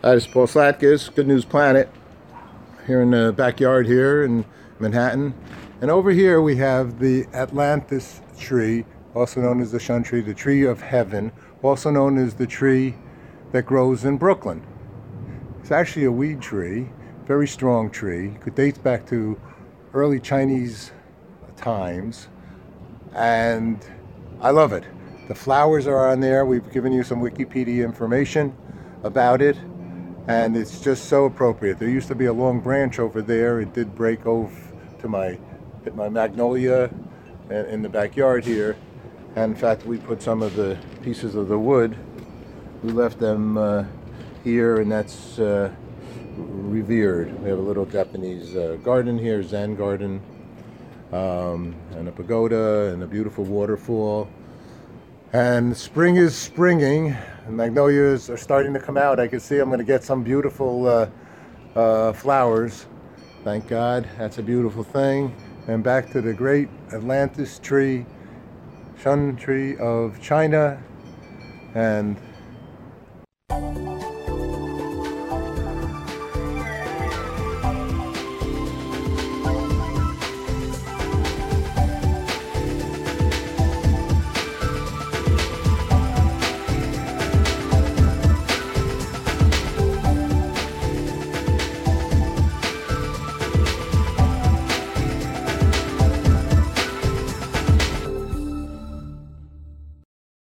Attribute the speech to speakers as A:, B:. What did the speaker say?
A: Hi, this is Paul Slatkus, Good News Planet, here in the backyard here in Manhattan. And over here we have the Atlantis tree, also known as the Shun tree, the tree of heaven, also known as the tree that grows in Brooklyn. It's actually a weed tree, very strong tree. It dates back to early Chinese times, and I love it. The flowers are on there. We've given you some Wikipedia information about it, and it's just so appropriate. There used to be a long branch over there. It did break over to hit my magnolia in the backyard here, and in fact we put some of the pieces of the wood, we left them here, and that's revered. We have a little Japanese garden here, Zen garden, and a pagoda and a beautiful waterfall. And spring is springing, and magnolias are starting to come out. I can see I'm going to get some beautiful flowers. Thank God, that's a beautiful thing. And back to the great Atlantis tree, Shun tree of China, and